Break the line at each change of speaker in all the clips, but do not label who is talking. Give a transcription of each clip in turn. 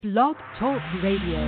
Blog Talk Radio.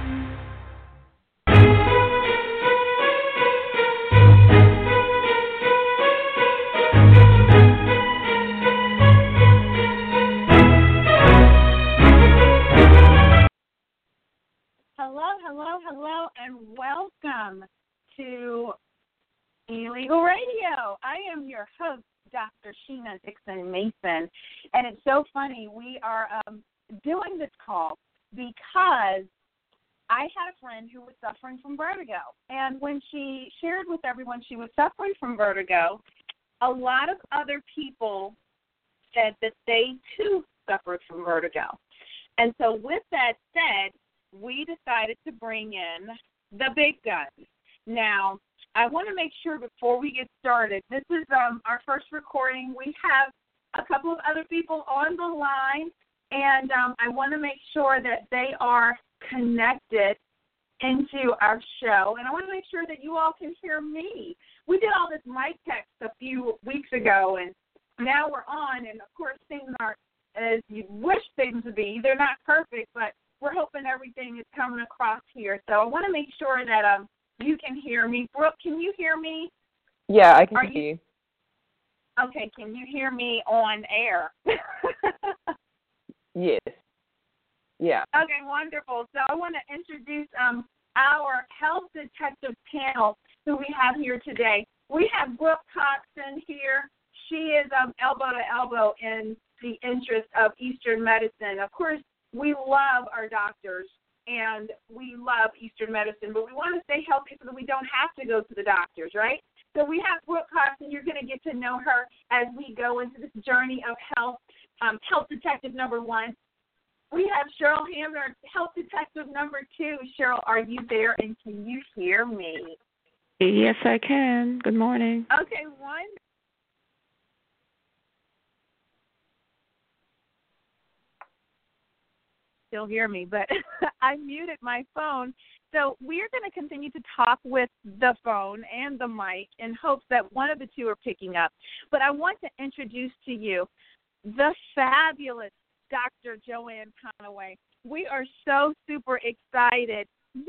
Hello, and welcome to Illegal Radio. I am your host, Dr. Sheena Dixon Mason, and it's so funny. We are doing this call because I had a friend who was suffering from vertigo, and when she shared with everyone she was suffering from vertigo, a lot of other people said that they too suffered from vertigo. And so with that said, we decided to bring in the big guns. Now, I want to make sure before we get started, this is our first recording. We have a couple of other people on the line, and I want to make sure that they are connected into our show, and I want to make sure that you all can hear me. We did all this mic text a few weeks ago, and now we're on, and of course things aren't as you wish things would be. They're not perfect, but we're hoping everything is coming across here. So I want to make sure that you can hear me. Brooke, can you hear me?
Yeah, I can hear you.
Okay, can you hear me on air?
Yes. Yeah.
Okay, wonderful. So I want to introduce our health detective panel who we have here today. We have Brooke Coxon here. She is elbow to elbow in the interest of Eastern medicine. Of course, we love our doctors and we love Eastern medicine, but we want to stay healthy so that we don't have to go to the doctors, right? So we have Brooke Coxon. You're going to get to know her as we go into this journey of health, health detective number 1. We have Cheryl Hamner, health detective number 2. Cheryl, are you there and can you hear me?
Yes, I can. Good morning.
Okay, one. Still hear me, but I muted my phone. So we're going to continue to talk with the phone and the mic in hopes that one of the two are picking up. But I want to introduce to you the fabulous Dr. Joanne Conaway. We are so super excited,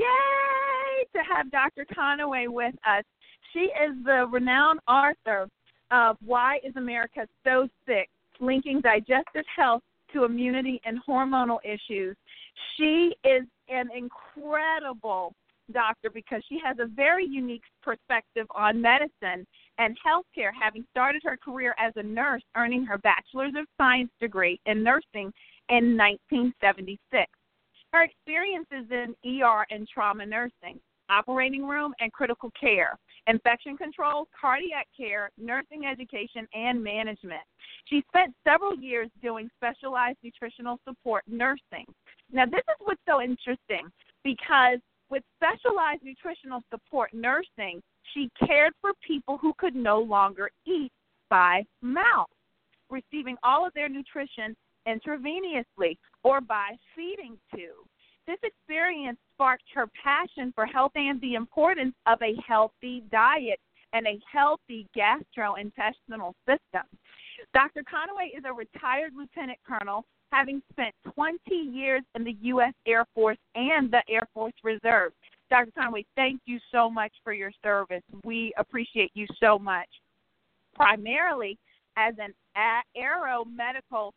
yay, to have Dr. Conaway with us. She is the renowned author of Why is America So Sick? Linking Digestive Health to Immunity and Hormonal Issues. She is an incredible doctor because she has a very unique perspective on medicine and healthcare, having started her career as a nurse, earning her Bachelor's of Science degree in nursing in 1976. Her experiences in ER and trauma nursing, operating room and critical care, infection control, cardiac care, nursing education, and management. She spent several years doing specialized nutritional support nursing. Now, this is what's so interesting because with specialized nutritional support nursing, she cared for people who could no longer eat by mouth, receiving all of their nutrition intravenously or by feeding tube. This experience sparked her passion for health and the importance of a healthy diet and a healthy gastrointestinal system. Dr. Conaway is a retired lieutenant colonel, having spent 20 years in the U.S. Air Force and the Air Force Reserve. Dr. Conaway, thank you so much for your service. We appreciate you so much. Primarily as an aeromedical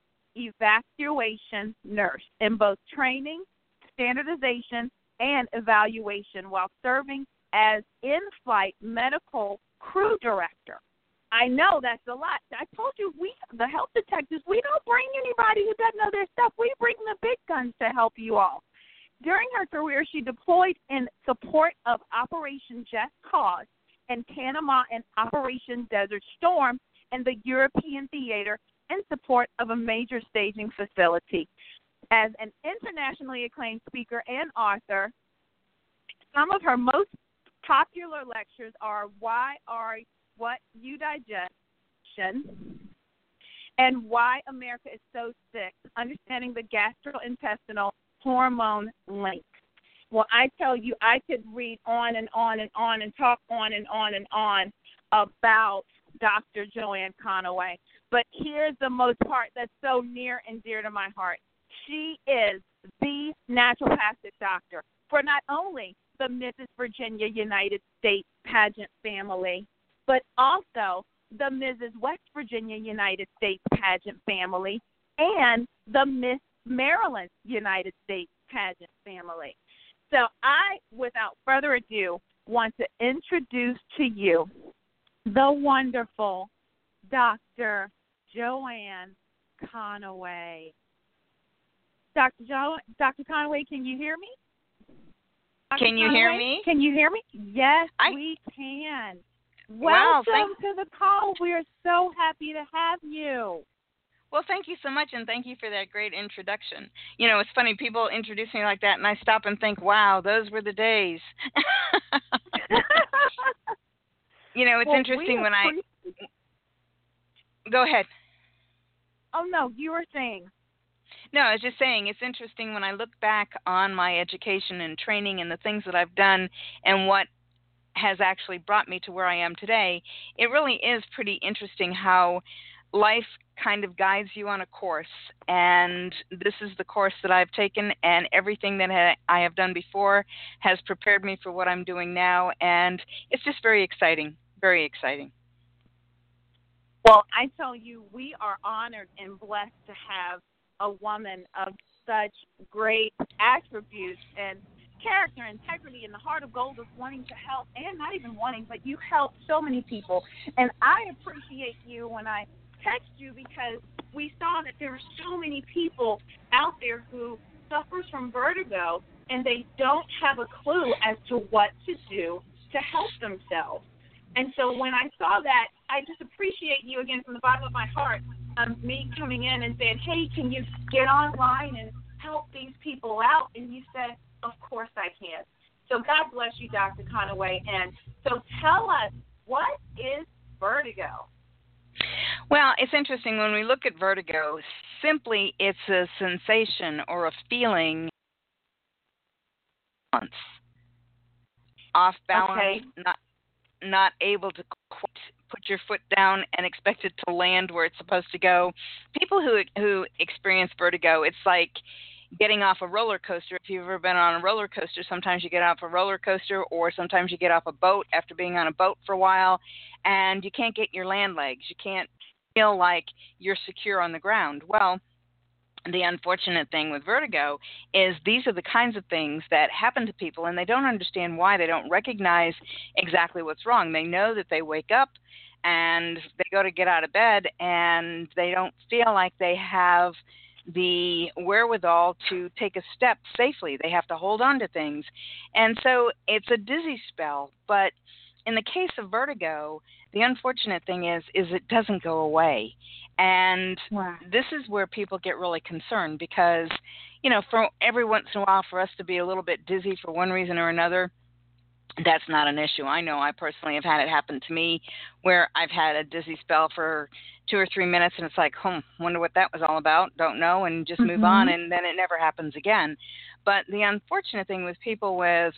evacuation nurse in both training, standardization, and evaluation while serving as in-flight medical crew director. I know that's a lot. I told you, the health detectives, we don't bring anybody who doesn't know their stuff. We bring the big guns to help you all. During her career, she deployed in support of Operation Just Cause in Panama and Operation Desert Storm in the European theater in support of a major staging facility. As an internationally acclaimed speaker and author, some of her most popular lectures are What You Digest and Why America is So Sick, Understanding the Gastrointestinal Hormone Link. Well, I tell you, I could read on and on and on and talk on and on and on about Dr. Joanne Conaway. But here's the most part that's so near and dear to my heart. She is the naturopathic doctor for not only the Mrs. Virginia United States pageant family, but also the Mrs. West Virginia United States pageant family and the Miss Maryland United States pageant family. So I, without further ado, want to introduce to you the wonderful Dr. Joanne Conaway. Dr. Conaway, can you hear me?
Can you hear me?
Can you hear me? Yes, we can.
Wow,
Welcome to the call. We are so happy to have you.
Well, thank you so much, and thank you for that great introduction. You know, it's funny, people introduce me like that, and I stop and think, wow, those were the days. You know, it's interesting when I... Go ahead.
Oh, no, you were saying.
No, I was just saying, it's interesting when I look back on my education and training and the things that I've done and what has actually brought me to where I am today. It really is pretty interesting how life kind of guides you on a course, and this is the course that I've taken, and everything that I have done before has prepared me for what I'm doing now, and it's just very exciting, very exciting.
Well, I tell you, we are honored and blessed to have a woman of such great attributes and character, integrity, and the heart of gold of wanting to help, and not even wanting, but you help so many people. And I appreciate you when I text you because we saw that there are so many people out there who suffers from vertigo and they don't have a clue as to what to do to help themselves. And so when I saw that, I just appreciate you again from the bottom of my heart, me coming in and saying, hey, can you get online and help these people out? And you said, of course I can. So God bless you, Dr. Conaway. And so tell us, what is vertigo?
Well, it's interesting. When we look at vertigo, simply it's a sensation or a feeling off balance, okay. Not able to put your foot down and expect it to land where it's supposed to go. People who experience vertigo, it's like getting off a roller coaster. If you've ever been on a roller coaster, sometimes you get off a roller coaster, or sometimes you get off a boat after being on a boat for a while, and you can't get your land legs. You can't feel like you're secure on the ground. Well, the unfortunate thing with vertigo is these are the kinds of things that happen to people, and they don't understand why. They don't recognize exactly what's wrong. They know that they wake up and they go to get out of bed, and they don't feel like they have the wherewithal to take a step safely. They have to hold on to things. And so it's a dizzy spell. But in the case of vertigo, the unfortunate thing is it doesn't go away. And This is where people get really concerned because, you know, for every once in a while for us to be a little bit dizzy for one reason or another, that's not an issue. I know I personally have had it happen to me where I've had a dizzy spell for 2 or 3 minutes and it's like, wonder what that was all about, don't know, and just move on, and then it never happens again. But the unfortunate thing with people with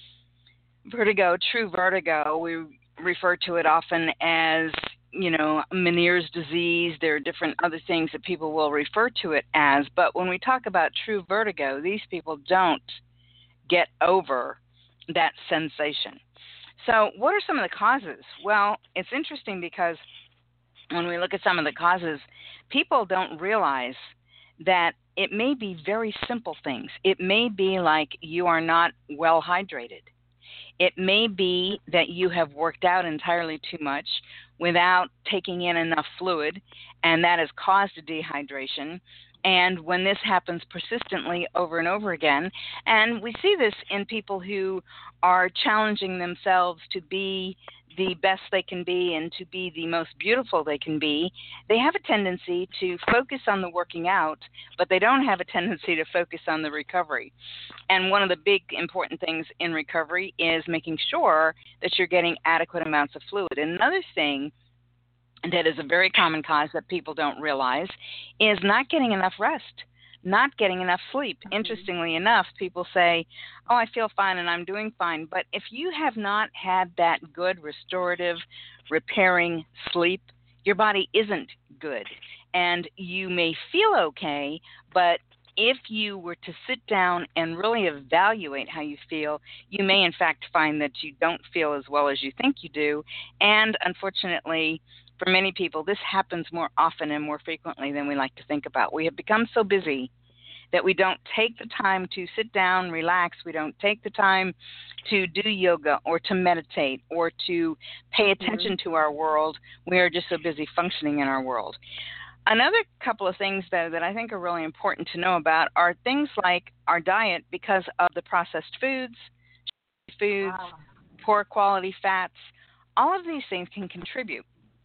vertigo, true vertigo, we refer to it often as, you know, Meniere's disease. There are different other things that people will refer to it as. But when we talk about true vertigo, these people don't get over that sensation. So what are some of the causes? Well, it's interesting because when we look at some of the causes, people don't realize that it may be very simple things. It may be like you are not well hydrated. It may be that you have worked out entirely too much without taking in enough fluid, and that has caused a dehydration. And when this happens persistently over and over again, and we see this in people who are challenging themselves to be the best they can be and to be the most beautiful they can be, they have a tendency to focus on the working out, but they don't have a tendency to focus on the recovery. And one of the big important things in recovery is making sure that you're getting adequate amounts of fluid. And another thing that is a very common cause that people don't realize is not getting enough rest, not getting enough sleep. Interestingly enough, people say, oh, I feel fine and I'm doing fine. But if you have not had that good restorative, repairing sleep, your body isn't good. And you may feel okay, but if you were to sit down and really evaluate how you feel, you may in fact find that you don't feel as well as you think you do. And unfortunately, for many people, this happens more often and more frequently than we like to think about. We have become so busy that we don't take the time to sit down, relax. We don't take the time to do yoga or to meditate or to pay attention to our world. We are just so busy functioning in our world. Another couple of things, though, that I think are really important to know about are things like our diet because of the processed foods, poor quality fats. All of these things can contribute.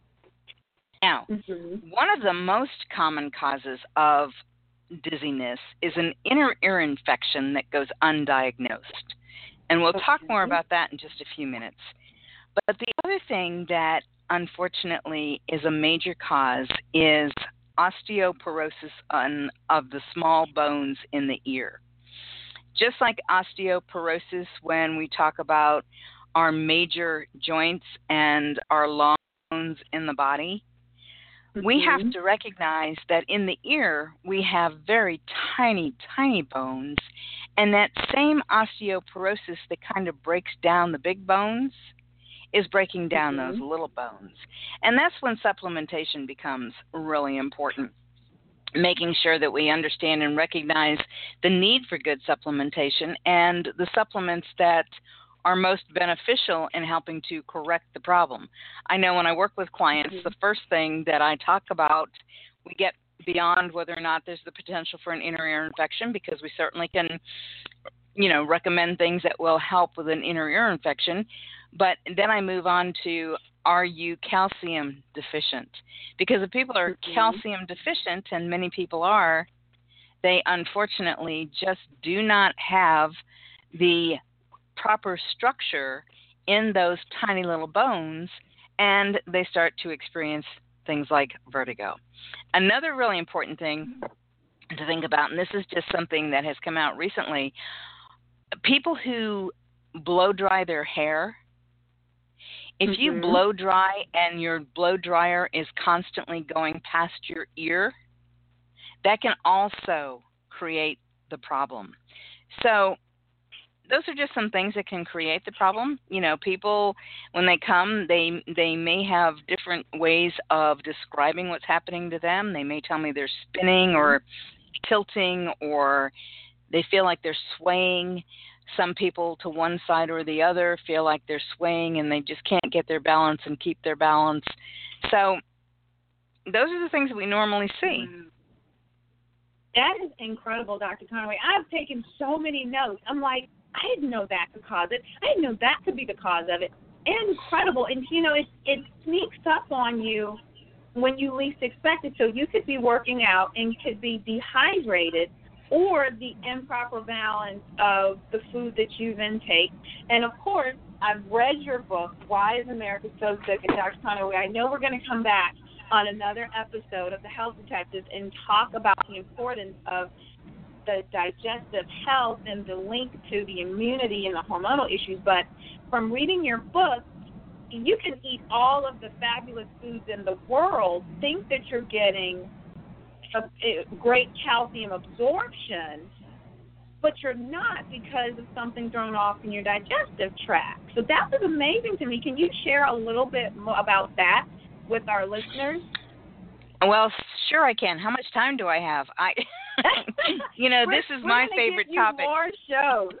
Now, one of the most common causes of dizziness is an inner ear infection that goes undiagnosed. And we'll talk more about that in just a few minutes. But the other thing that unfortunately is a major cause is osteoporosis of the small bones in the ear. Just like osteoporosis when we talk about our major joints and our long bones in the body, we have to recognize that in the ear we have very tiny, tiny bones, and that same osteoporosis that kind of breaks down the big bones is breaking down those little bones. And that's when supplementation becomes really important, making sure that we understand and recognize the need for good supplementation and the supplements that are most beneficial in helping to correct the problem. I know when I work with clients, the first thing that I talk about, we get beyond whether or not there's the potential for an inner ear infection, because we certainly can, recommend things that will help with an inner ear infection. But then I move on to, are you calcium deficient? Because if people are calcium deficient, and many people are, they unfortunately just do not have the proper structure in those tiny little bones, and they start to experience things like vertigo. Another really important thing to think about, and this is just something that has come out recently, people who blow dry their hair, if you blow dry and your blow dryer is constantly going past your ear, that can also create the problem. So those are just some things that can create the problem. People, when they come, they may have different ways of describing what's happening to them. They may tell me they're spinning or tilting, or they feel like they're swaying. Some people to one side or the other feel like they're swaying and they just can't get their balance and keep their balance. So those are the things that we normally see.
That is incredible, Dr. Conaway. I've taken so many notes. I'm like, I didn't know that could cause it. I didn't know that could be the cause of it. Incredible. And, it sneaks up on you when you least expect it. So you could be working out and could be dehydrated, or the improper balance of the food that you've intaken. And, of course, I've read your book, Why is America So Sick? And Dr. Conaway, I know we're going to come back on another episode of The Health Detectives and talk about the importance of the digestive health and the link to the immunity and the hormonal issues. But from reading your book, you can eat all of the fabulous foods in the world, think that you're getting a great calcium absorption, but you're not, because of something thrown off in your digestive tract. So that was amazing to me. Can you share a little bit more about that with our listeners?
Well, sure I can. How much time do I have? This is my favorite topic.
More shows.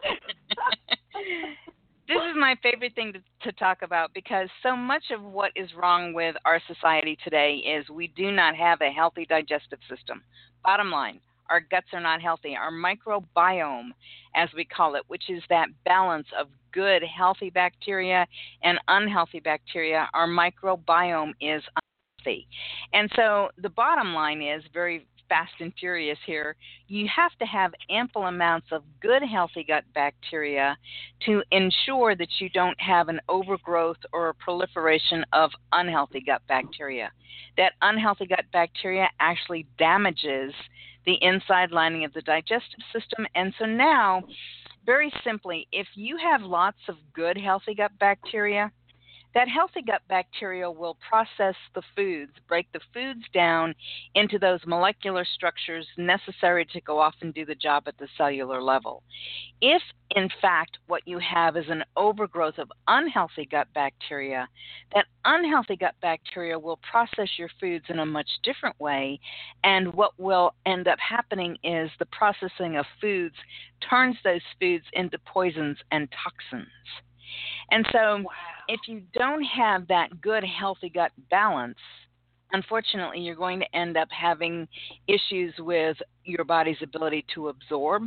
This is my favorite thing to talk about, because so much of what is wrong with our society today is we do not have a healthy digestive system. Bottom line, our guts are not healthy. Our microbiome, as we call it, which is that balance of good, healthy bacteria and unhealthy bacteria, our microbiome is unhealthy. And so the bottom line is, very fast and furious here, you have to have ample amounts of good, healthy gut bacteria to ensure that you don't have an overgrowth or a proliferation of unhealthy gut bacteria. That unhealthy gut bacteria actually damages the inside lining of the digestive system. And so now, very simply, if you have lots of good, healthy gut bacteria, that healthy gut bacteria will process the foods, break the foods down into those molecular structures necessary to go off and do the job at the cellular level. If, in fact, what you have is an overgrowth of unhealthy gut bacteria, that unhealthy gut bacteria will process your foods in a much different way, and what will end up happening is the processing of foods turns those foods into poisons and toxins. And so if you don't have that good, healthy gut balance, unfortunately, you're going to end up having issues with your body's ability to absorb,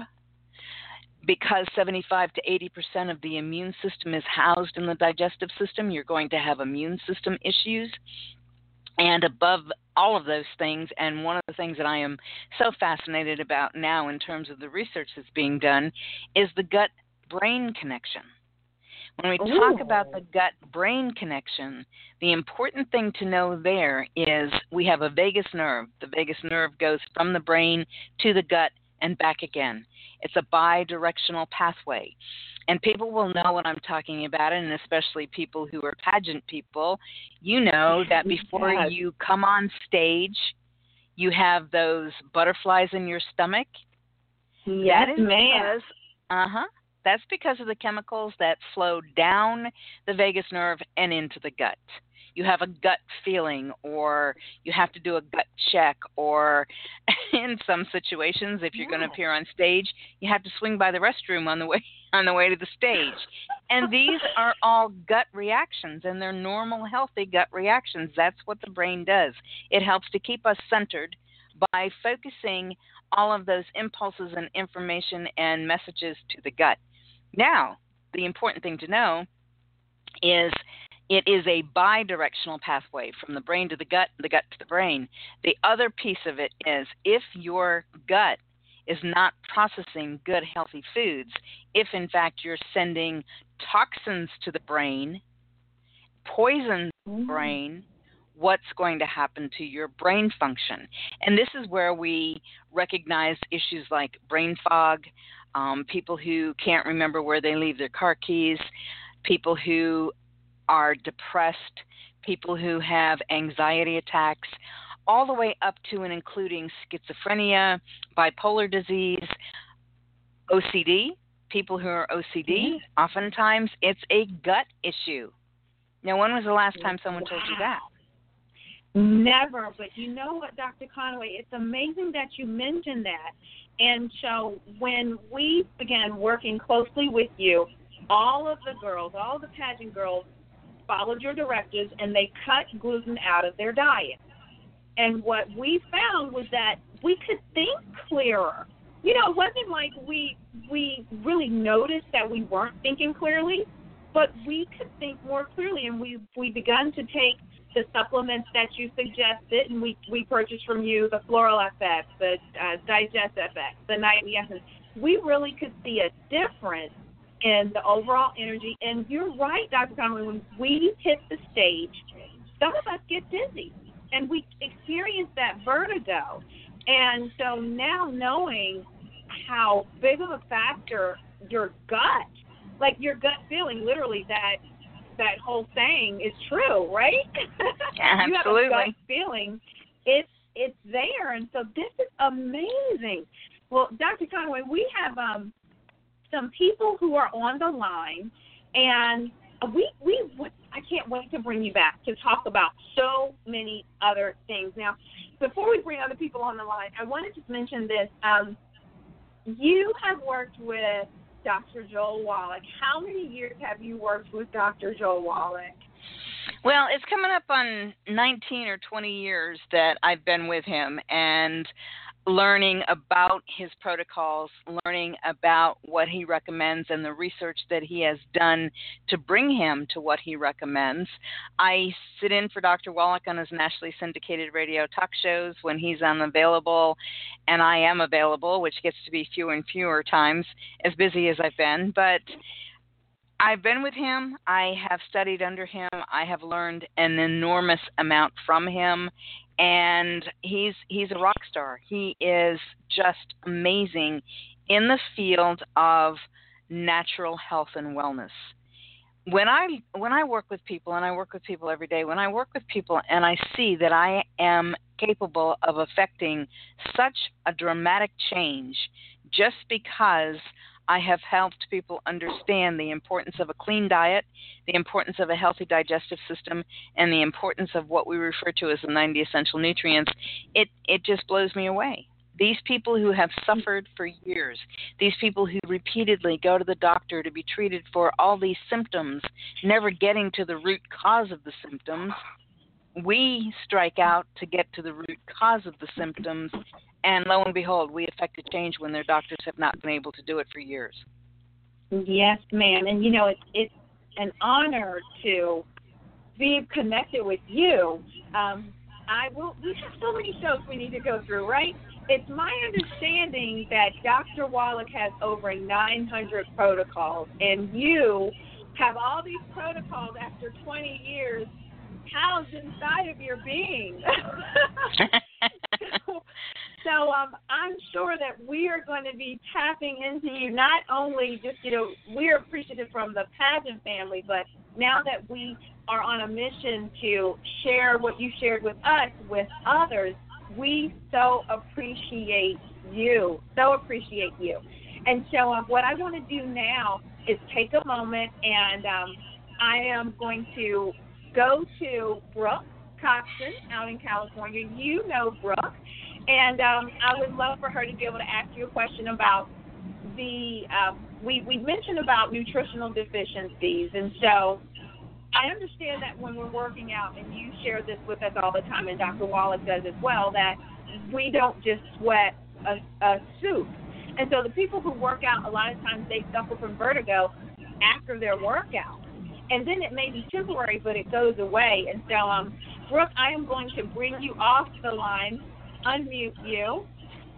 because 75 to 80% of the immune system is housed in the digestive system. You're going to have immune system issues. And above all of those things, and one of the things that I am so fascinated about now in terms of the research that's being done, is the gut-brain connection. When we talk about the gut-brain connection, the important thing to know there is we have a vagus nerve. The vagus nerve goes from the brain to the gut and back again. It's a bi-directional pathway. And people will know what I'm talking about, and especially people who are pageant people, you know that before you come on stage, you have those butterflies in your stomach.
Yes, ma'am.
That's because of the chemicals that flow down the vagus nerve and into the gut. You have a gut feeling, or you have to do a gut check, or in some situations, if you're going to appear on stage, you have to swing by the restroom on the way to the stage. And these are all gut reactions, and they're normal, healthy gut reactions. That's what the brain does. It helps to keep us centered by focusing all of those impulses and information and messages to the gut. Now, the important thing to know is it is a bi-directional pathway from the brain to the gut to the brain. The other piece of it is if your gut is not processing good, healthy foods, if in fact you're sending toxins to the brain, poison to the brain, what's going to happen to your brain function? And this is where we recognize issues like brain fog, people who can't remember where they leave their car keys, people who are depressed, people who have anxiety attacks, all the way up to and including schizophrenia, bipolar disease, OCD. People who are OCD, oftentimes it's a gut issue. Now, when was the last time someone told you that?
Never, but you know what, Dr. Conaway, it's amazing that you mentioned that. And so when we began working closely with you, all of the girls, all the pageant girls followed your directives, and they cut gluten out of their diet. And what we found was that we could think clearer. You know, it wasn't like we really noticed that we weren't thinking clearly, but we could think more clearly, and we begun to take the supplements that you suggested, and we purchased from you the Floral FX, the Digest FX, the Nightly Essence. We really could see a difference in the overall energy. And you're right, Dr. Conaway, when we hit the stage, some of us get dizzy, and we experience that vertigo. And so now knowing how big of a factor your gut, like your gut feeling, literally that whole saying is true, right?
Yeah,
you
absolutely.
have a gut feeling. It's there, and so this is amazing. Well, Dr. Conaway, we have some people who are on the line, and I can't wait to bring you back to talk about so many other things. Now, before we bring other people on the line, I want to just mention this. You have worked with Dr. Joel Wallach. How many years have you worked with Dr. Joel Wallach?
Well, it's coming up on 19 or 20 years that I've been with him, and learning about his protocols, learning about what he recommends and the research that he has done to bring him to what he recommends. I sit in for Dr. Wallach on his nationally syndicated radio talk shows when he's unavailable, and I am available, which gets to be fewer and fewer times, as busy as I've been. But I've been with him. I have studied under him. I have learned an enormous amount from him. And he's a rock star. He is just amazing in the field of natural health and wellness. when I work with people, and I work with people every day, when I work with people and I see that I am capable of affecting such a dramatic change just because I have helped people understand the importance of a clean diet, the importance of a healthy digestive system, and the importance of what we refer to as the 90 essential nutrients, it just blows me away. These people who have suffered for years, these people who repeatedly go to the doctor to be treated for all these symptoms, never getting to the root cause of the symptoms, we strike out to get to the root cause of the symptoms, and lo and behold, we affect a change when their doctors have not been able to do it for years.
Yes, ma'am. And, it's an honor to be connected with you. We have so many shows we need to go through, right? It's my understanding that Dr. Wallach has over 900 protocols, and you have all these protocols after 20 years housed inside of your being. So I'm sure that we are going to be tapping into you, not only just, we're appreciative from the Pageant family, but now that we are on a mission to share what you shared with us with others, we so appreciate you, And so what I want to do now is take a moment, and I am going to go to Brooke Coxon out in California. You know Brooke. And I would love for her to be able to ask you a question about we mentioned about nutritional deficiencies. And so I understand that when we're working out, and you share this with us all the time, and Dr. Wallach does as well, that we don't just sweat a suit. And so the people who work out, a lot of times they suffer from vertigo after their workout. And then it may be temporary, but it goes away. And so, Brooke, I am going to bring you off the line, unmute you.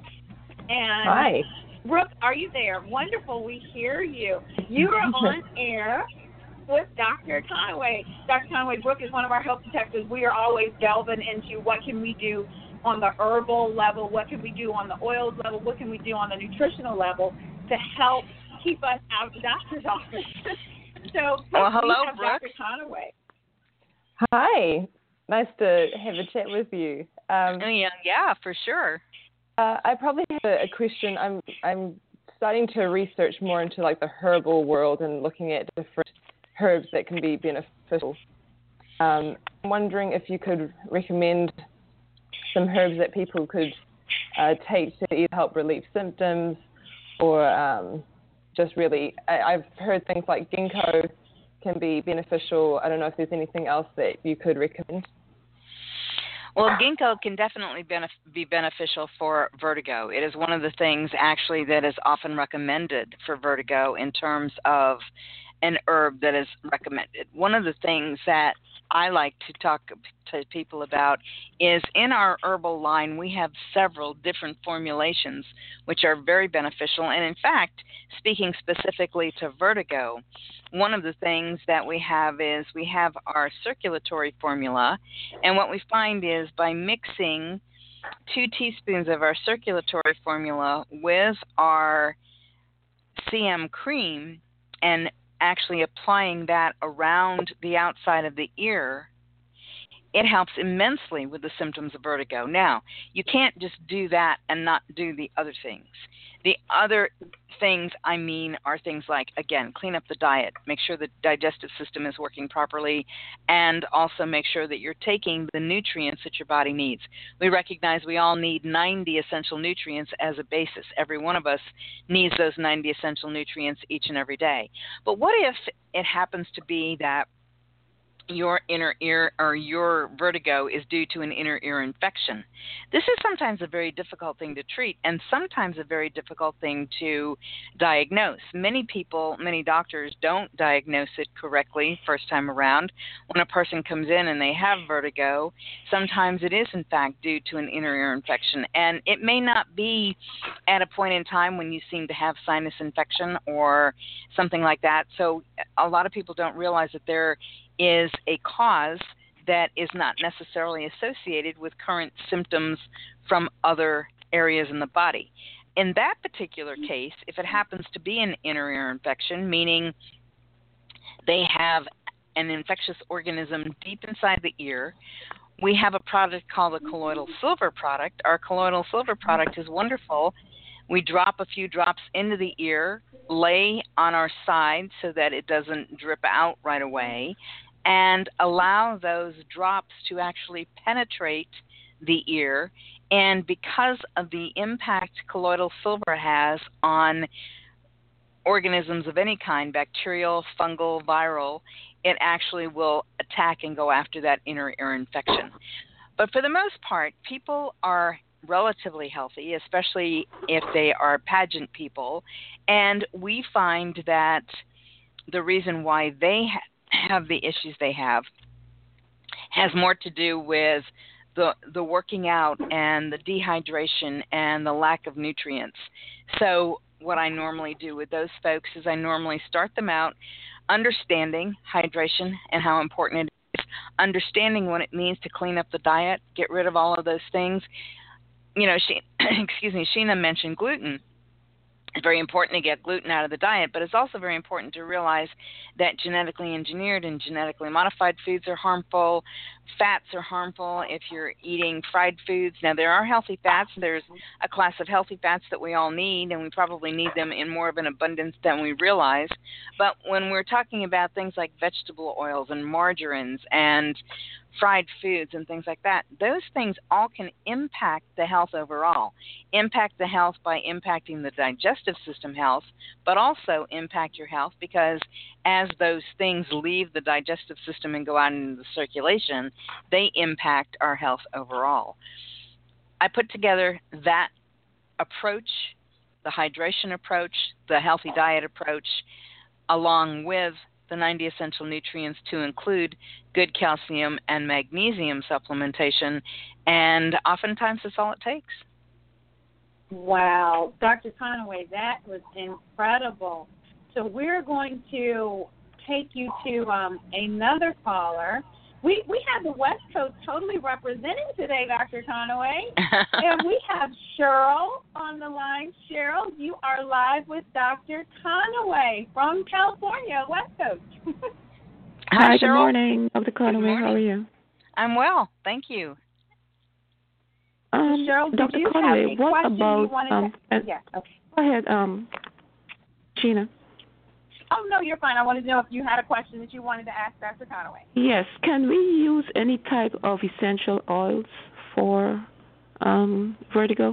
And
hi.
Brooke, are you there? Wonderful. We hear you. You are on air with Dr. Conway. Dr. Conway, Brooke is one of our health detectives. We are always delving into what can we do on the herbal level, what can we do on the oils level, what can we do on the nutritional level to help keep us out of the doctor's office. So,
hello, Brooke.
Dr. Conway.
Hi. Nice to have a chat with you.
Yeah, for sure.
I probably have a question. I'm starting to research more into like the herbal world and looking at different herbs that can be beneficial. I'm wondering if you could recommend some herbs that people could take to either help relieve symptoms or just really, I've heard things like ginkgo can be beneficial. I don't know if there's anything else that you could recommend.
Well, ginkgo can definitely be beneficial for vertigo. It is one of the things actually that is often recommended for vertigo in terms of an herb that is recommended. One of the things that I like to talk to people about is in our herbal line, we have several different formulations which are very beneficial. And in fact, speaking specifically to vertigo, one of the things that we have is we have our circulatory formula. And what we find is by mixing 2 teaspoons of our circulatory formula with our CM cream and actually applying that around the outside of the ear, it helps immensely with the symptoms of vertigo. Now, you can't just do that and not do the other things. The other things, are things like, again, clean up the diet, make sure the digestive system is working properly, and also make sure that you're taking the nutrients that your body needs. We recognize we all need 90 essential nutrients as a basis. Every one of us needs those 90 essential nutrients each and every day. But what if it happens to be that your inner ear or your vertigo is due to an inner ear infection? This is sometimes a very difficult thing to treat and sometimes a very difficult thing to diagnose. Many doctors don't diagnose it correctly first time around. When a person comes in and they have vertigo, sometimes it is in fact due to an inner ear infection, and it may not be at a point in time when you seem to have sinus infection or something like that. So a lot of people don't realize that there is a cause that is not necessarily associated with current symptoms from other areas in the body. In that particular case, if it happens to be an inner ear infection, meaning they have an infectious organism deep inside the ear. We have a product called the colloidal silver product. Our colloidal silver product is wonderful. We drop a few drops into the ear, lay on our side so that it doesn't drip out right away, and allow those drops to actually penetrate the ear. And because of the impact colloidal silver has on organisms of any kind, bacterial, fungal, viral, it actually will attack and go after that inner ear infection. But for the most part, people are relatively healthy, especially if they are pageant people, and we find that the reason why they have the issues they have has more to do with the working out and the dehydration and the lack of nutrients. So what I normally do with those folks is I normally start them out understanding hydration and how important it is, understanding what it means to clean up the diet, get rid of all of those things. You know, Sheena mentioned gluten. It's very important to get gluten out of the diet, but it's also very important to realize that genetically engineered and genetically modified foods are harmful. Fats are harmful if you're eating fried foods. Now, there are healthy fats. There's a class of healthy fats that we all need, and we probably need them in more of an abundance than we realize. But when we're talking about things like vegetable oils and margarines and fried foods and things like that, those things all can impact the health overall. Impact the health by impacting the digestive system health, but also impact your health because as those things leave the digestive system and go out into the circulation, they impact our health overall. I put together that approach, the hydration approach, the healthy diet approach, along with the 90 essential nutrients to include good calcium and magnesium supplementation, and oftentimes that's all it takes.
Wow. Dr. Conaway, that was incredible. So we're going to take you to another caller. We have the West Coast totally representing today, Dr. Conaway. And we have Cheryl on the line. Cheryl, you are live with Dr. Conaway from California, West Coast.
Hi,
Cheryl.
good morning, Dr. Conaway. How are you?
I'm well, thank you.
Cheryl,
Dr.
you
Conaway,
have a
what
question
about
you wanted to... Yeah, okay.
Go ahead, Sheena.
Oh, no, you're fine. I wanted to know if you had a question that you wanted to ask Dr. Conaway.
Yes, can we use any type of essential oils for vertigo?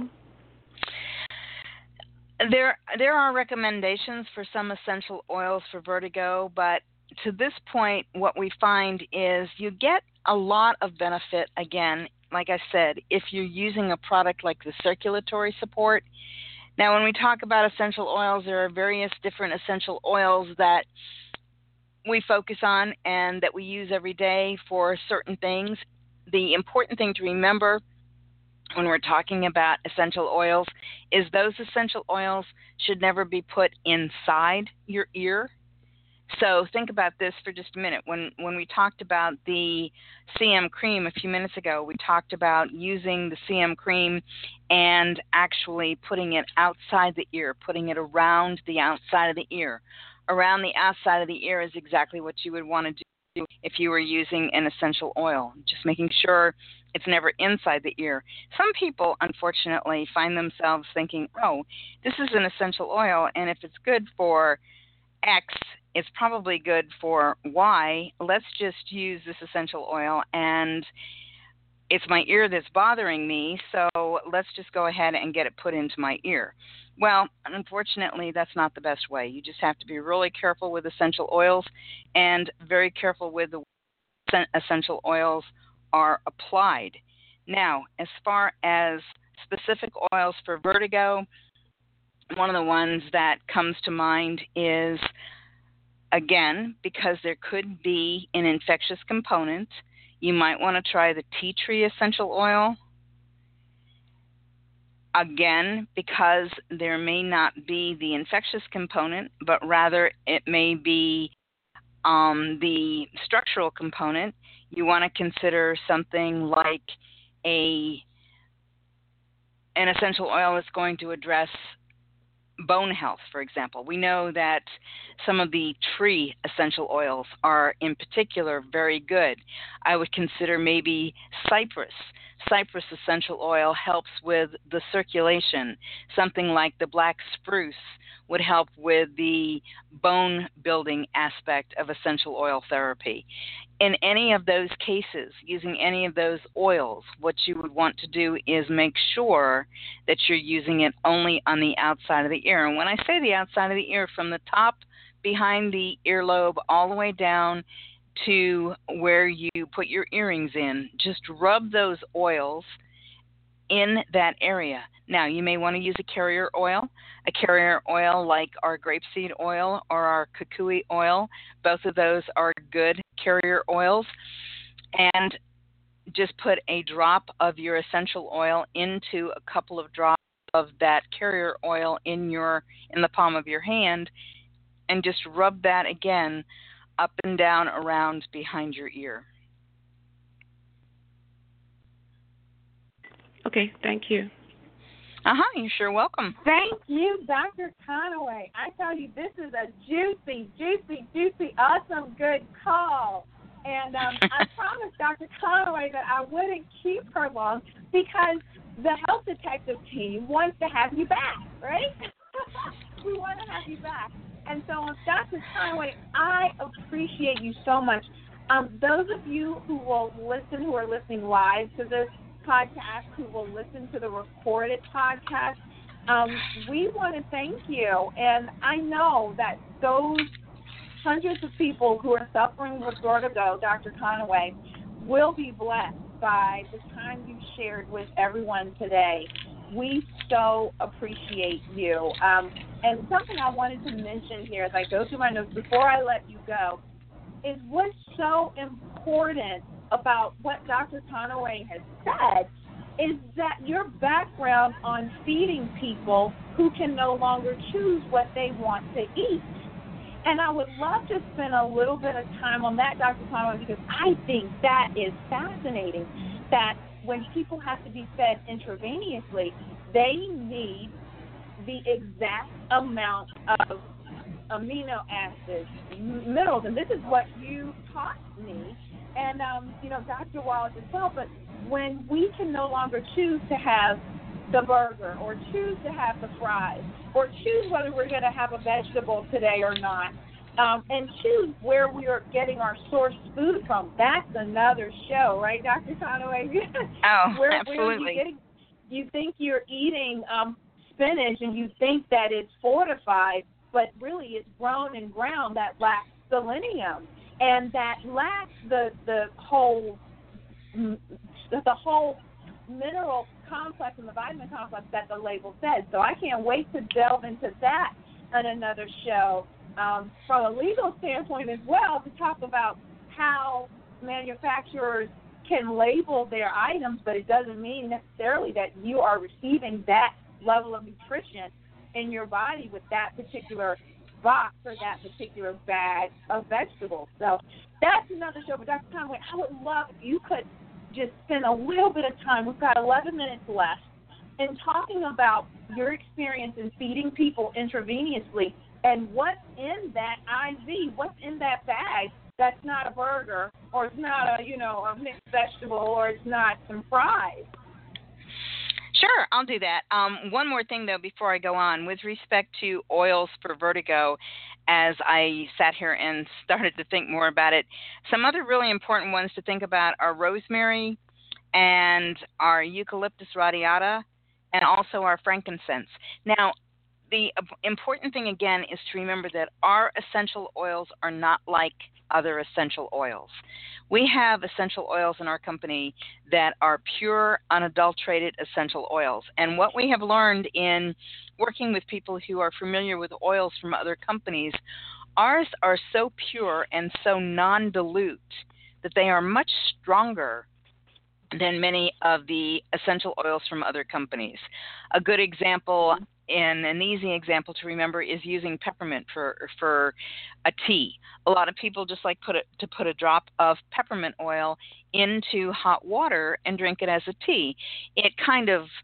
There are recommendations for some essential oils for vertigo, but to this point, what we find is you get a lot of benefit, again, like I said, if you're using a product like the circulatory support. Now, when we talk about essential oils, there are various different essential oils that we focus on and that we use every day for certain things. The important thing to remember when we're talking about essential oils is those essential oils should never be put inside your ear. So think about this for just a minute. When we talked about the CM cream a few minutes ago, we talked about using the CM cream and actually putting it outside the ear, putting it around the outside of the ear. Around the outside of the ear is exactly what you would want to do if you were using an essential oil, just making sure it's never inside the ear. Some people, unfortunately, find themselves thinking, oh, this is an essential oil, and if it's good for X, it's probably good for Y. Let's just use this essential oil, and it's my ear that's bothering me, so let's just go ahead and get it put into my ear. Well, unfortunately, that's not the best way. You just have to be really careful with essential oils and very careful with the way essential oils are applied. Now, as far as specific oils for vertigo, one of the ones that comes to mind is, again, because there could be an infectious component, you might want to try the tea tree essential oil. Again, because there may not be the infectious component, but rather it may be the structural component, you want to consider something like an essential oil that's going to address bone health, for example. We know that some of the tree essential oils are in particular very good. I would consider maybe cypress. Cypress essential oil helps with the circulation. Something like the black spruce would help with the bone building aspect of essential oil therapy. In any of those cases, using any of those oils, what you would want to do is make sure that you're using it only on the outside of the ear. And when I say the outside of the ear, from the top behind the earlobe all the way down to where you put your earrings in, just rub those oils in that area. Now, you may want to use a carrier oil like our grapeseed oil or our kukui oil. Both of those are good carrier oils. And just put a drop of your essential oil into a couple of drops of that carrier oil in the palm of your hand, and just rub that again up and down around behind your ear.
Okay, thank you.
You're sure welcome.
Thank you, Dr. Conaway. I tell you, this is a juicy, awesome, good call. And I promised Dr. Conaway that I wouldn't keep her long because the Health Detective team wants to have you back, right? We want to have you back. And so, Dr. Conaway, I appreciate you so much. Those of you who are listening live to this podcast, who will listen to the recorded podcast, we want to thank you. And I know that those hundreds of people who are suffering with vertigo, Dr. Conaway, will be blessed by the time you shared with everyone today. We so appreciate you. And something I wanted to mention here as I go through my notes before I let you go is what's so important about what Dr. Conaway has said is that your background on feeding people who can no longer choose what they want to eat. And I would love to spend a little bit of time on that, Dr. Conaway, because I think that is fascinating, that when people have to be fed intravenously, they need the exact amount of amino acids, minerals, and this is what you taught me, and, Dr. Wallace as well, but when we can no longer choose to have the burger or choose to have the fries or choose whether we're going to have a vegetable today or not, and choose where we are getting our source food from, that's another show, right, Dr. Conaway?
Absolutely.
You think you're eating spinach and you think that it's fortified, but really it's grown and ground that lacks selenium and that lacks the whole mineral complex and the vitamin complex that the label says. So I can't wait to delve into that on another show. From a legal standpoint as well, to talk about how manufacturers can label their items, but it doesn't mean necessarily that you are receiving that level of nutrition in your body with that particular box or that particular bag of vegetables. So that's another show. But Dr. Conaway, I would love if you could just spend a little bit of time, we've got 11 minutes left, in talking about your experience in feeding people intravenously and what's in that IV, what's in that bag that's not a burger or it's not a mixed vegetable or it's not some fries.
Sure, I'll do that. One more thing, though, before I go on. With respect to oils for vertigo, as I sat here and started to think more about it, some other really important ones to think about are rosemary and our eucalyptus radiata and also our frankincense. Now, the important thing, again, is to remember that our essential oils are not like other essential oils. We have essential oils in our company that are pure, unadulterated essential oils. And what we have learned in working with people who are familiar with oils from other companies, ours are so pure and so non-dilute that they are much stronger than many of the essential oils from other companies. A good example and an easy example to remember is using peppermint for a tea. A lot of people just like to put a drop of peppermint oil into hot water and drink it as a tea. It kind of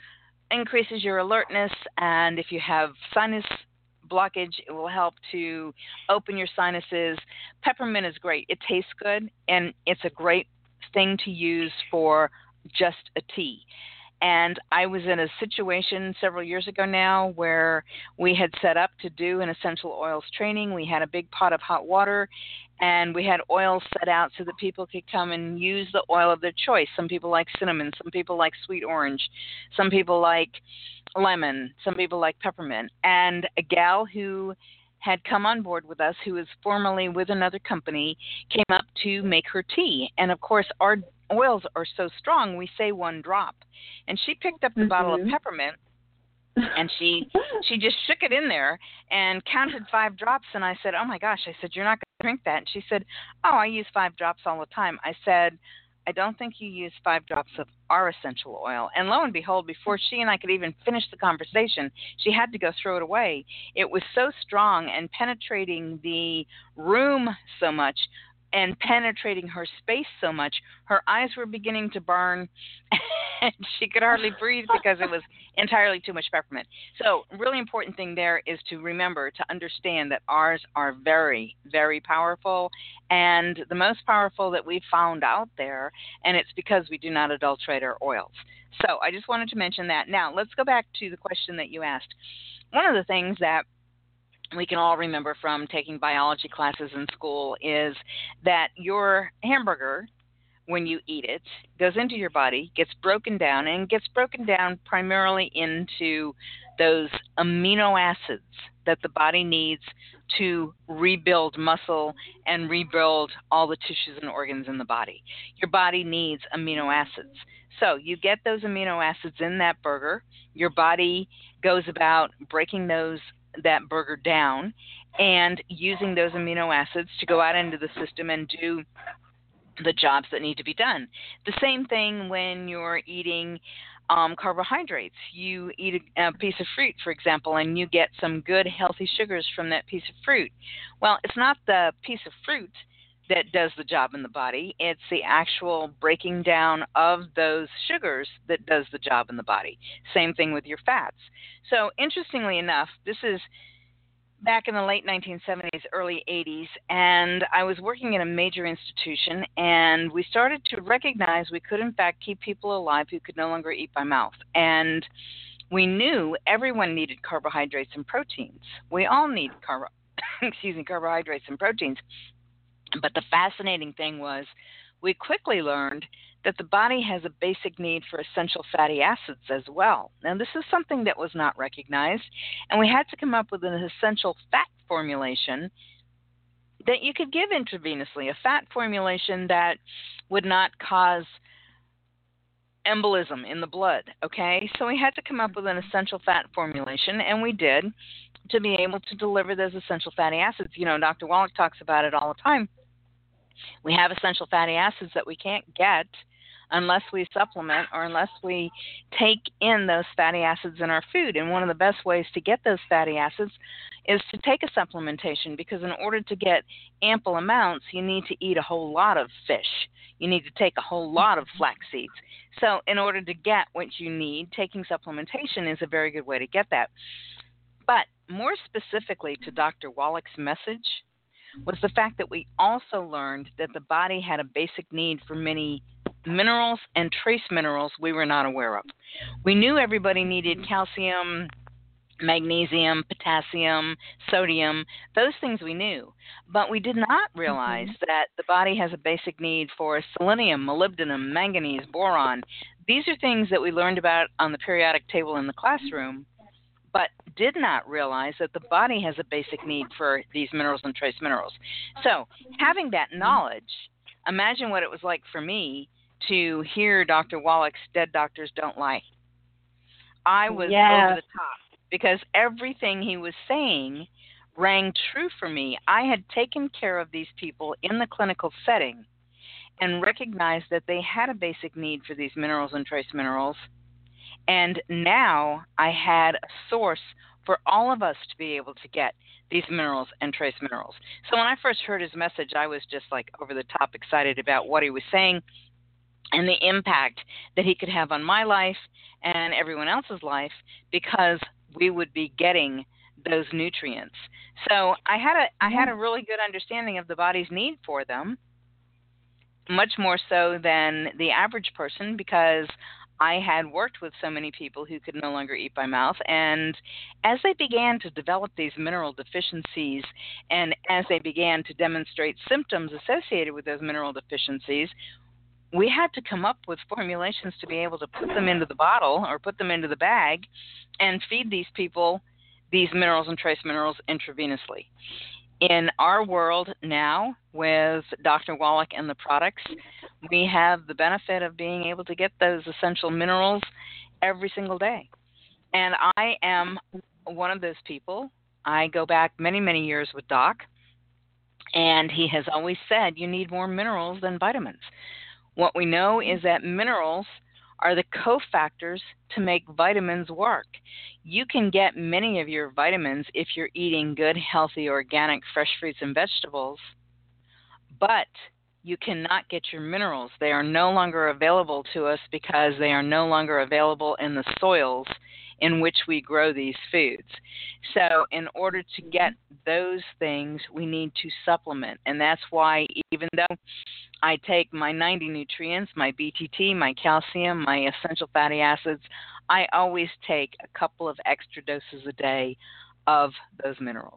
increases your alertness, and if you have sinus blockage, it will help to open your sinuses. Peppermint is great. It tastes good, and it's a great thing to use for just a tea. And I was in a situation several years ago now where we had set up to do an essential oils training. We had a big pot of hot water, and we had oils set out so that people could come and use the oil of their choice. Some people like cinnamon, some people like sweet orange, some people like lemon, some people like peppermint. And a gal who had come on board with us, who was formerly with another company, came up to make her tea. And of course, our oils are so strong, we say 1 drop. And she picked up the bottle of peppermint, and she just shook it in there and counted 5 drops. And I said, oh my gosh, I said, you're not going to drink that. And she said, oh, I use 5 drops all the time. I said, I don't think you use 5 drops of our essential oil. And lo and behold, before she and I could even finish the conversation, she had to go throw it away. It was so strong and penetrating the room so much and penetrating her space so much, her eyes were beginning to burn, and she could hardly breathe because it was entirely too much peppermint. So really important thing there is to remember to understand that ours are very, very powerful, and the most powerful that we've found out there, and it's because we do not adulterate our oils. So I just wanted to mention that. Now, let's go back to the question that you asked. One of the things that we can all remember from taking biology classes in school is that your hamburger, when you eat it, goes into your body, gets broken down, and gets broken down primarily into those amino acids that the body needs to rebuild muscle and rebuild all the tissues and organs in the body. Your body needs amino acids. So you get those amino acids in that burger. Your body goes about breaking that burger down and using those amino acids to go out into the system and do the jobs that need to be done. The same thing when you're eating carbohydrates. You eat a piece of fruit, for example, and you get some good healthy sugars from that piece of fruit. Well, it's not the piece of fruit that does the job in the body. It's the actual breaking down of those sugars that does the job in the body. Same thing with your fats. So interestingly enough, this is back in the late 1970s, early 80s, and I was working in a major institution, and we started to recognize we could, in fact, keep people alive who could no longer eat by mouth. And we knew everyone needed carbohydrates and proteins. We all need carbohydrates and proteins. But the fascinating thing was we quickly learned that the body has a basic need for essential fatty acids as well. Now, this is something that was not recognized, and we had to come up with an essential fat formulation that you could give intravenously, a fat formulation that would not cause embolism in the blood, okay? So we had to come up with an essential fat formulation, and we did, to be able to deliver those essential fatty acids. You know, Dr. Wallach talks about it all the time. We have essential fatty acids that we can't get unless we supplement or unless we take in those fatty acids in our food. And one of the best ways to get those fatty acids is to take a supplementation, because in order to get ample amounts, you need to eat a whole lot of fish. You need to take a whole lot of flax seeds. So in order to get what you need, taking supplementation is a very good way to get that. But more specifically to Dr. Wallach's message was the fact that we also learned that the body had a basic need for many minerals and trace minerals we were not aware of. We knew everybody needed calcium, magnesium, potassium, sodium, those things we knew. But we did not realize that the body has a basic need for selenium, molybdenum, manganese, boron. These are things that we learned about on the periodic table in the classroom, but did not realize that the body has a basic need for these minerals and trace minerals. So having that knowledge, imagine what it was like for me to hear Dr. Wallach's Dead Doctors Don't Lie. I was over the top because everything he was saying rang true for me. I had taken care of these people in the clinical setting and recognized that they had a basic need for these minerals and trace minerals. And now I had a source for all of us to be able to get these minerals and trace minerals. So when I first heard his message, I was just like over the top excited about what he was saying. and the impact that he could have on my life and everyone else's life, because we would be getting those nutrients. So I had a really good understanding of the body's need for them, much more so than the average person, because I had worked with so many people who could no longer eat by mouth. And as they began to develop these mineral deficiencies, and as they began to demonstrate symptoms associated with those mineral deficiencies, we had to come up with formulations to be able to put them into the bottle or put them into the bag and feed these people these minerals and trace minerals intravenously. In our world now, with Dr. Wallach and the products, we have the benefit of being able to get those essential minerals every single day. And I am one of those people. I go back many, many years with Doc, and he has always said you need more minerals than vitamins. What we know is that minerals are the cofactors to make vitamins work. You can get many of your vitamins if you're eating good, healthy, organic, fresh fruits and vegetables, but you cannot get your minerals. They are no longer available to us because they are no longer available in the soils in which we grow these foods. So in order to get those things, we need to supplement. And that's why, even though I take my 90 nutrients, my BTT, my calcium, my essential fatty acids, I always take a couple of extra doses a day of those minerals.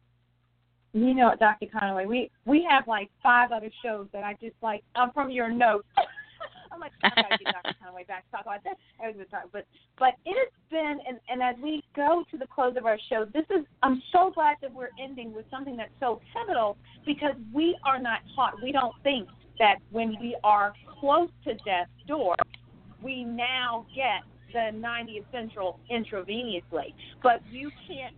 You know, Dr. Conaway, we have like 5 other shows that I just like from your notes. I'm like, I got to get Dr. Conaway back to talk about that. But it has been, and as we go to the close of our show, I'm so glad that we're ending with something that's so pivotal, because we are not taught. We don't think that when we are close to death's door, we now get the 90 essential intravenously. But you can't,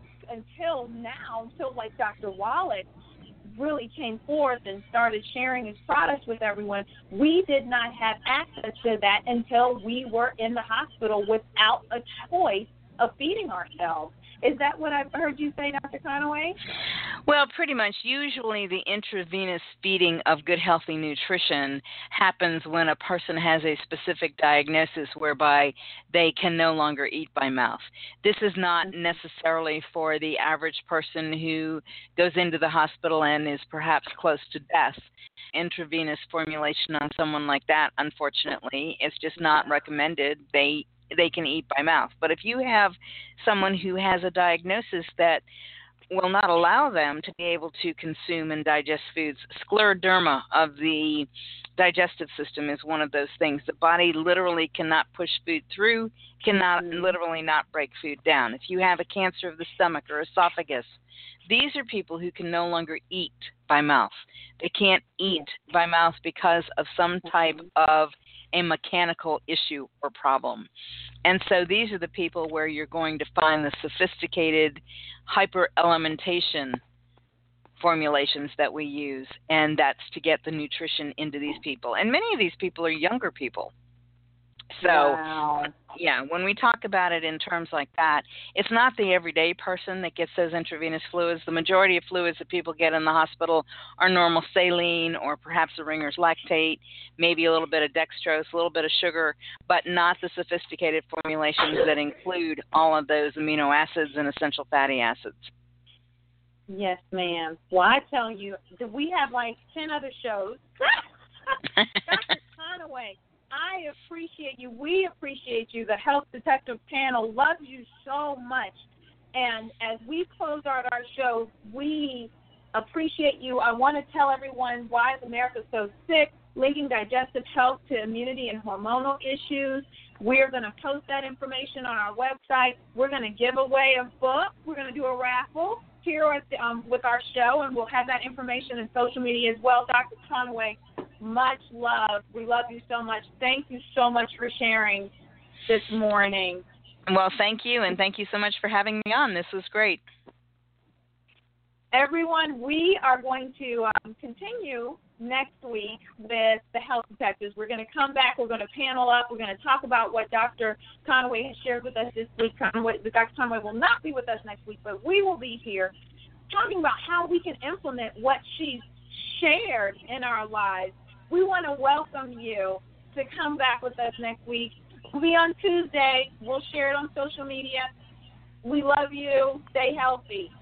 until like Dr. Wallach really came forth and started sharing his products with everyone, we did not have access to that until we were in the hospital without a choice of feeding ourselves. Is that what I've heard you say, Dr. Conaway?
Well, pretty much. Usually the intravenous feeding of good, healthy nutrition happens when a person has a specific diagnosis whereby they can no longer eat by mouth. This is not necessarily for the average person who goes into the hospital and is perhaps close to death. Intravenous formulation on someone like that, unfortunately, is just not recommended. They can eat by mouth. But if you have someone who has a diagnosis that will not allow them to be able to consume and digest foods, scleroderma of the digestive system is one of those things. The body literally cannot push food through, cannot literally not break food down. If you have a cancer of the stomach or esophagus, these are people who can no longer eat by mouth. They can't eat by mouth because of some type of a mechanical issue or problem. And so these are the people where you're going to find the sophisticated hyperelementation formulations that we use, and that's to get the nutrition into these people. And many of these people are younger people. So,
wow.
Yeah, when we talk about it in terms like that, it's not the everyday person that gets those intravenous fluids. The majority of fluids that people get in the hospital are normal saline or perhaps a Ringer's lactate, maybe a little bit of dextrose, a little bit of sugar, but not the sophisticated formulations that include all of those amino acids and essential fatty acids.
Yes, ma'am. Well, I tell you, we have like 10 other shows. Dr. Conaway, I appreciate you. We appreciate you. The Health Detective panel loves you so much. And as we close out our show, we appreciate you. I want to tell everyone why is America so sick, linking digestive health to immunity and hormonal issues. We're going to post that information on our website. We're going to give away a book. We're going to do a raffle here at with our show, and we'll have that information in social media as well. Dr. Conaway, much love. We love you so much. Thank you so much for sharing this morning.
Well, thank you, and thank you so much for having me on. This was great.
Everyone, we are going to continue next week with the Health Detectives. We're going to come back. We're going to panel up. We're going to talk about what Dr. Conaway has shared with us this week. Dr. Conaway will not be with us next week, but we will be here talking about how we can implement what she's shared in our lives. We want to welcome you to come back with us next week. We'll be on Tuesday. We'll share it on social media. We love you. Stay healthy.